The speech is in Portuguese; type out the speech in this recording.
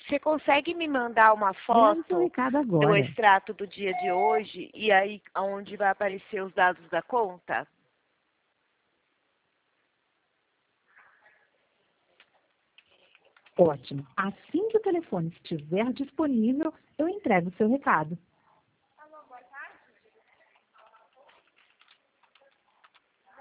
Você consegue me mandar uma Grave seu foto recado do agora. extrato do dia de hoje e aí onde vai aparecer os dados da conta? Ótimo. Assim que o telefone estiver disponível, eu entrego o seu recado.